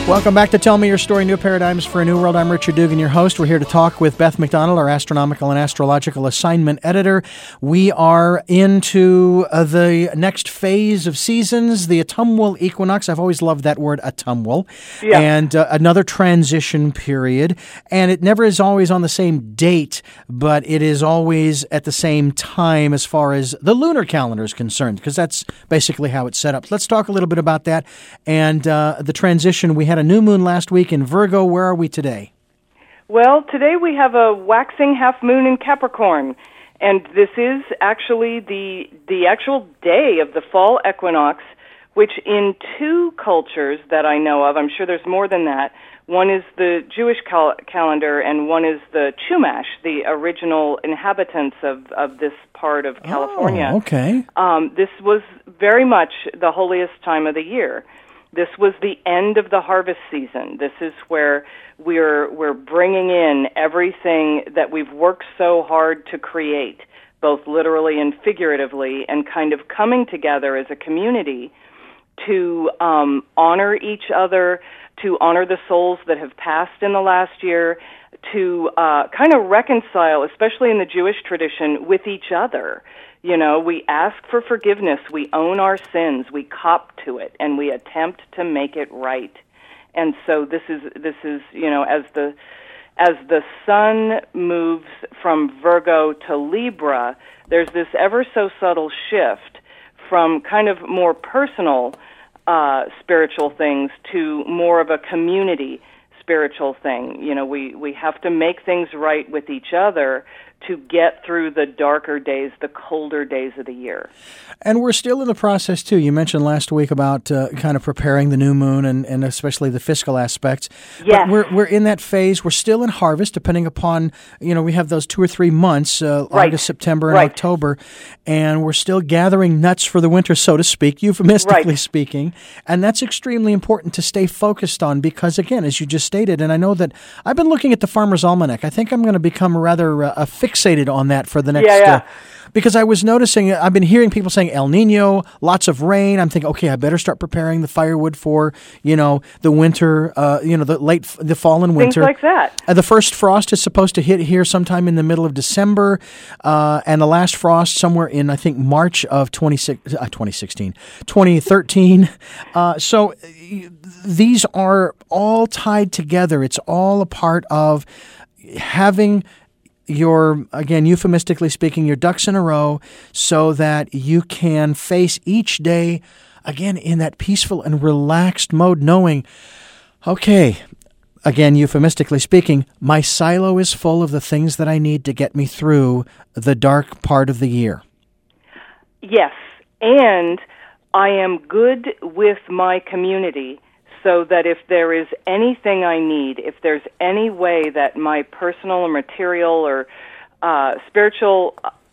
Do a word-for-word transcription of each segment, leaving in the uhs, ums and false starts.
Welcome back to Tell Me Your Story, New Paradigms for a New World. I'm Richard Dugan, your host. We're here to talk with Beth McDonald, our astronomical and astrological assignment editor. We are into uh, the next phase of seasons, the autumnal equinox. I've always loved that word, autumnal. Yeah. And uh, another transition period. And it never is always on the same date, but it is always at the same time as far as the lunar calendar is concerned, because that's basically how it's set up. Let's talk a little bit about that and uh, the transition. We had a new moon last week in Virgo. Where are we today? Well, today we have a waxing half moon in Capricorn, and this is actually the the actual day of the fall equinox, which in two cultures that I know of, I'm sure there's more than that, one is the Jewish cal- calendar and one is the Chumash, the original inhabitants of, of this part of California. Oh, okay. Um, this was very much the holiest time of the year. This was the end of the harvest season. This is where we're we're bringing in everything that we've worked so hard to create, both literally and figuratively, and kind of coming together as a community to um, honor each other, to honor the souls that have passed in the last year, to uh, kind of reconcile, especially in the Jewish tradition, with each other. You know, we ask for forgiveness, we own our sins, we cop to it, and we attempt to make it right. And so this is this is you know, as the as the sun moves from Virgo to Libra, there's this ever so subtle shift from kind of more personal uh, spiritual things to more of a community spiritual thing. You know, we, we have to make things right with each other to get through the darker days, the colder days of the year. And we're still in the process, too. You mentioned last week about uh, kind of preparing the new moon and, and especially the fiscal aspects. Yes. But we're, we're in that phase. We're still in harvest, depending upon, you know, we have those two or three months, uh, Right. August, September, and Right. October, and we're still gathering nuts for the winter, so to speak, euphemistically Right. speaking. And that's extremely important to stay focused on because, again, as you just stated, and I know that I've been looking at the Farmer's Almanac. I think I'm going to become rather uh, fixated on that for the next... Yeah, yeah. Uh, because I was noticing, I've been hearing people saying El Nino, lots of rain. I'm thinking, okay, I better start preparing the firewood for, you know, the winter, uh, you know, the late, the fall and winter. Things like that. Uh, the first frost is supposed to hit here sometime in the middle of December, uh, and the last frost somewhere in, I think, March of twenty sixteen, twenty thirteen. Uh, so uh, these are all tied together. It's all a part of having your, again, euphemistically speaking, your ducks in a row so that you can face each day, again, in that peaceful and relaxed mode, knowing, okay, again, euphemistically speaking, my silo is full of the things that I need to get me through the dark part of the year. Yes, and I am good with my community so that if there is anything I need, if there's any way that my personal or material or uh, spiritual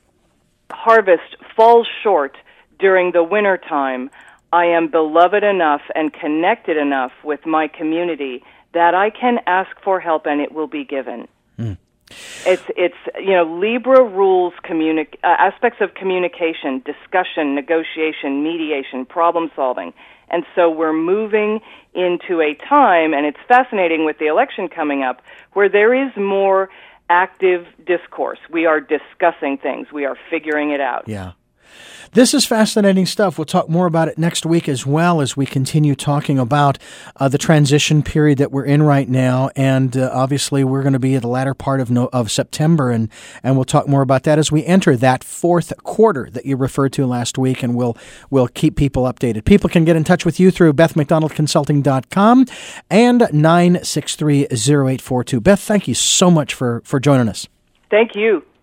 harvest falls short during the winter time, I am beloved enough and connected enough with my community that I can ask for help and it will be given. Mm. It's, it's you know, Libra rules communi- uh, aspects of communication, discussion, negotiation, mediation, problem solving. And so we're moving into a time, and it's fascinating with the election coming up, where there is more active discourse. We are discussing things. We are figuring it out. Yeah. This is fascinating stuff. We'll talk more about it next week as well as we continue talking about uh, the transition period that we're in right now. And uh, obviously, we're going to be at the latter part of no, of September, and, and we'll talk more about that as we enter that fourth quarter that you referred to last week, and we'll we'll keep people updated. People can get in touch with you through beth mcdonald consulting dot com and nine six three, zero eight four two. Beth, thank you so much for, for joining us. Thank you.